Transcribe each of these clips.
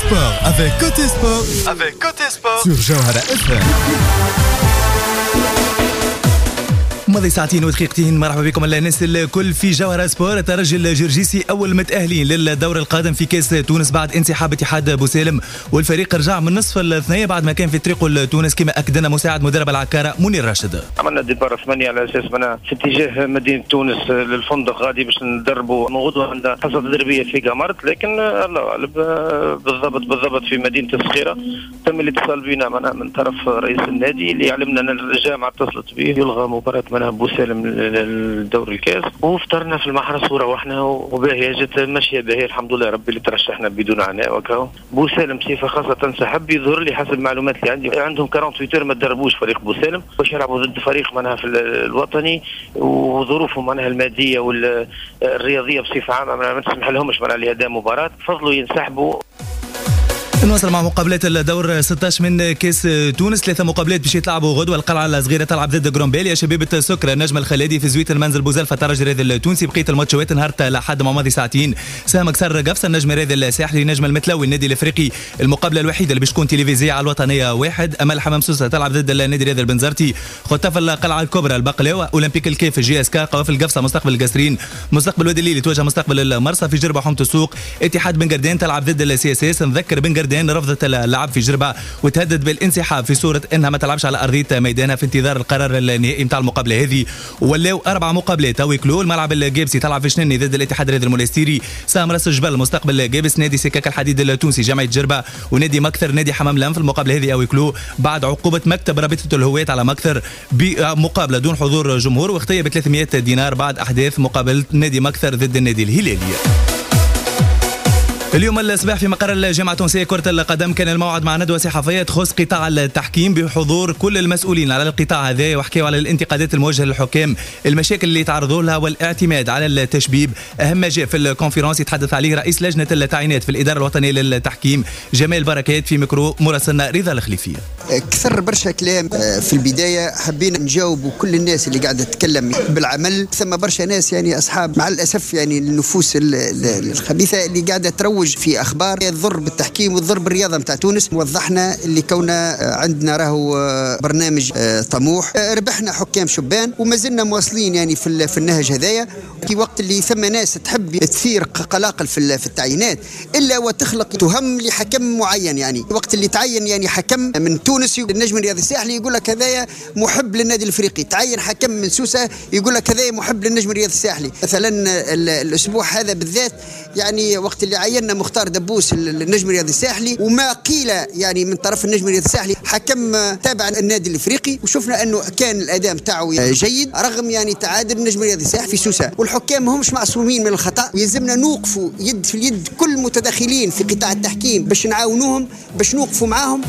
sport avec Côté Sport. Avec Côté Sport sur Jawhara FM. ماضي ساعتين ودقيقتين. مرحبا بكم الناس الكل في جوهرة سبور. الترجي الجرجيسي اول متاهلين للدور القادم في كاس تونس بعد انسحاب اتحاد بوسالم، والفريق رجع من نصف الثنيه بعد ما كان في طريقه لتونس كما اكد لنا مساعد مدرب العكاره منير راشد. عملنا ديبار 8 على اساس منا في اتجاه مدينه تونس للفندق غادي باش ندربوا غدوه عندنا حصه تدريبيه في قمرت، لكن الله اعلم بالضبط في مدينه الصخيره تم الاتصال بنا من طرف رئيس النادي اللي علمنا ان الجامعه اتصلت به يلغى مباراه بوسالم للدور الكاس، وفطرنا في المحرس وروحنا وباهيه جت ماشيه باهيه الحمد لله ربي اللي ترشحنا بدون عناء. وكاو بوسالم بصفه خاصه تنسحب، يظهر لي حسب المعلومات اللي عندي عندهم 48 ما تدربوش فريق بوسالم باش يلعبوا ضد فريق معناها في الوطني، وظروفهم معناها الماديه والرياضيه بصفه عامه ما تسمح لهمش معناها لاداء مباراه، فضلوا ينسحبوا. نواصل مع مقابلات الدور 16 من كاس تونس. 3 مقابلات باش يتلعبوا غدوه. القلعه الصغيره تلعب ضد جرومبيليا، شبيبه سكر النجم الخلادي في زويت المنزل بوزلفه الترجي الرياضي التونسي. بقيه الماتشات نهارت لحد ما ماضي ساعتين ساهم كسر قفصه النجم الرياضي الساحلي نجم المتلوي النادي الافريقي. المقابله الوحيده اللي باش تكون تلفزيونيه على الوطنيه واحد. امل حمام سوسه تلعب ضد النادي الرياضي البنزرتي. خطاف القلعه الكبرى البقلاوه اولمبيك الكيف جي اس كا. قوافل قفصه مستقبل القصرين. مستقبل وادي الليل تواجه مستقبل المرسى في جربه حومه السوق. اتحاد بن قردان تلعب ضد السي اس اس. نذكر بن قردان رفضت اللعب في جربة وتهدد بالانسحاب في صورة انها ما تلعبش على ارضية ميدانها في انتظار القرار النهائي نتاع المقابلة هذه. ولاو 4 مقابلات توي كلو. الملعب الجابسي تلعب في شنني ضد الاتحاد الرياضي المونستيري. سام راس الجبل مستقبل جابس. نادي سكاك الحديد التونسي جامعة جربة. ونادي مكثر نادي حمام لام في المقابلة هذه اوي كلو بعد عقوبة مكتب رابطة الهواة على مكثر بمقابلة دون حضور جمهور واختيار ب 300 دينار بعد احداث مقابلة نادي مكثر ضد النادي الهلالي. اليوم الصباح في مقر الجامعة التونسية كرة القدم كان الموعد مع ندوة صحفية تخص قطاع التحكيم بحضور كل المسؤولين على القطاع هذا، وحكيوا على الانتقادات الموجهة للحكام، المشاكل اللي يتعرضوا لها والاعتماد على التشبيب. أهم ما جاء في الكونفرنس يتحدث عليه رئيس لجنة التعيينات في الإدارة الوطنية للتحكيم جمال بركات في ميكرو مراسلنا رضا الخليفية. كثر برشا كلام في البداية، حبينا نجاوبوا كل الناس اللي قاعدة تتكلم بالعمل. ثم برشا ناس يعني أصحاب مع الأسف يعني النفوس الخبيثة اللي قاعدة تروج في أخبار تضر بالتحكيم وتضر بالرياضة متاع تونس. وضحنا اللي كونا عندنا راهو برنامج طموح، ربحنا حكام شبان وما زلنا مواصلين يعني في النهج هذايا. في وقت اللي ثم ناس تحب تثير قلاقل في التعيينات إلا وتخلق تهم لحكم معين، يعني وقت اللي تعين يعني حكم من تونس النجم الرياضي الساحلي يقول لك هذايا محب للنادي الافريقي، تعين حكم من سوسه يقول لك هذايا محب للنجم الرياضي الساحلي. مثلا الاسبوع هذا بالذات يعني وقت اللي عيننا مختار دبوس النجم الرياضي الساحلي وما قيل يعني من طرف النجم الرياضي الساحلي حكم تابع النادي الافريقي، وشفنا انه كان الاداء نتاعو جيد رغم يعني تعادل النجم الرياضي الساحلي في سوسه. والحكام ما همش معصومين من الخطا، يلزمنا نوقفوا يد في اليد كل المتداخلين في قطاع التحكيم باش نعاونوهم باش نوقفوا معاهم.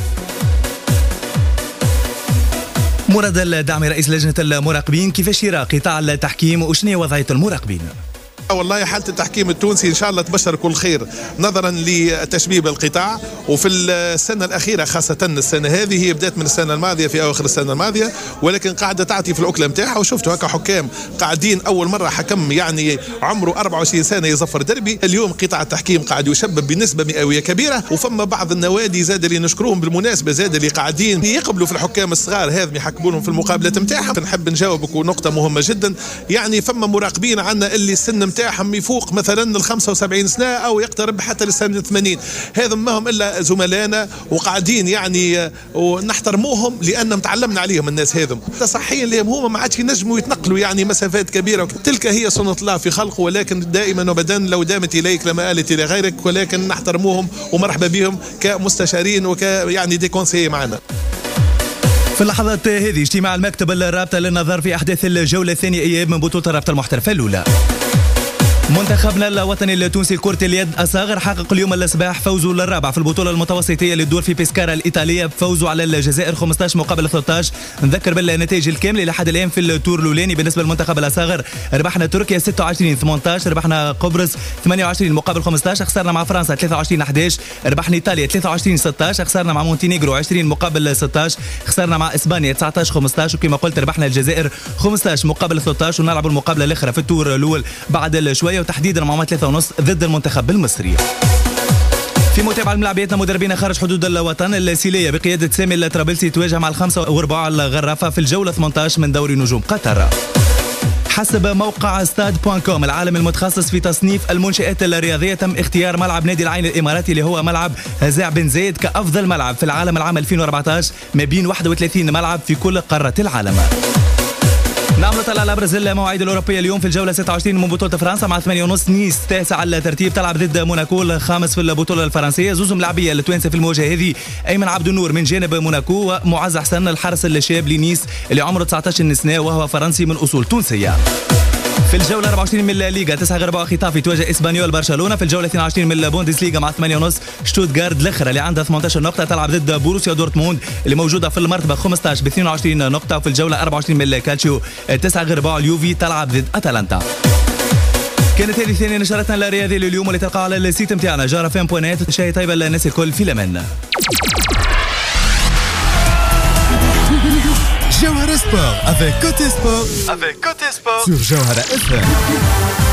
مراد الدعم رئيس لجنة المراقبين، كيفاش يرى قطاع التحكيم وشنو هي وضعية المراقبين؟ والله حالة التحكيم التونسي إن شاء الله تبشر كل خير نظرا لتشبيب القطاع. وفي السنة الأخيرة خاصة السنة هذه هي بدأت من السنة الماضية في أواخر السنة الماضية، ولكن قاعدة تعطي في الأكلة متاعها. وشفتوا هكا حكام قاعدين أول مرة حكم يعني عمره 24 سنة يظفر دربي. اليوم قطاع التحكيم قاعد يشبب بنسبة مئوية كبيرة. وفما بعض النوادي زاد اللي نشكروهم بالمناسبة زاد اللي قاعدين يقبلوا في الحكام الصغار هذم يحكمونهم في المقابلة متاعهم. نحب نجاوبك ونقطة مهمة جدا، يعني فما مراقبين عندنا اللي السن متاعهم يفوق مثلا ال 75 سنة أو يقترب حتى للسنة 80. هذا ما هم إلا زملائنا وقاعدين يعني ونحترموهم لأنهم تعلمنا عليهم الناس هذم. صحيا لهم هما ما عادش ينجموا يتنقلوا يعني مسافات كبيرة، تلك هي سنة الله في خلقه، ولكن دائما وابدا لو دامت إليك لما آلت إلى غيرك، ولكن نحترموهم ومرحبا بهم كمستشارين يعني دي كونسيي معنا. في اللحظات هذه اجتماع المكتب الرابطة للنظر في أحداث الجولة الثانية إياب من بطولة الرابطة المحترفة الأولى. منتخبنا الوطني التونسي لكرة اليد الصغر حقق اليوم الصباح فوزه للرابع في البطولة المتوسطية للدور في بيسكارا الإيطالية بفوزه على الجزائر 15 مقابل 13. نذكر بالنتائج الكاملة لحد الآن في التور الأولاني بالنسبة للمنتخب الصغر. ربحنا تركيا 26-18، ربحنا قبرص 28 مقابل 15، خسرنا مع فرنسا 23-11، ربحنا إيطاليا 23-16، خسرنا مع مونتينيغرو 20 مقابل 16، خسرنا مع إسبانيا 19-15، وكما قلت ربحنا الجزائر 15 مقابل 13. ونلعب المقابلة الأخرى في التور الأول بعد شوية وتحديدا مع 3:30 ضد المنتخب المصري. في متابعة ملاعبيتنا مدربين خارج حدود الوطن. السيلية بقيادة سامي الطرابلسي تواجه مع الخمسة ورباع الغرافة في الجولة 18 من دوري نجوم قطر. حسب موقع stade.com العالم المتخصص في تصنيف المنشآت الرياضية تم اختيار ملعب نادي العين الإماراتي اللي هو ملعب هزاع بن زايد كأفضل ملعب في العالم العام 2014 ما بين 31 ملعب في كل قارة العالم. نعم نطلع على ابرز المواعيد الاوروبيه اليوم في الجوله 26 من بطوله فرنسا مع 8:30 نيس تاسع على الترتيب تلعب ضد موناكو الخامس في البطوله الفرنسيه. زوز ملاعبيه التوانسه في المواجهه هذه ايمن عبد النور من جانب موناكو ومعز حسن الحارس الشاب لنيس اللي عمره 19 سنه وهو فرنسي من اصول تونسيه. في الجولة 24 من الليغا 9 غرباء خطافي تواجه اسبانيول برشلونة. في الجولة 22 من البوندسليغا مع 8:30 شتوتغارت الاخرى اللي عندها 18 نقطة تلعب ضد بوروسيا دورتموند اللي موجودة في المرتبة 15 ب 22 نقطة. وفي الجولة 24 من الكالتشيو 9 غرباء اليوفي تلعب ضد اتلانتا. كانت هذه ثانية نشرتنا الرياضية لليوم واللي تلقاها على السيت نتاعنا جارفم.net. شاي طيبة للناس الكل في الأمان. Jawhara Sport avec Côté Sport sur Jawhara FM.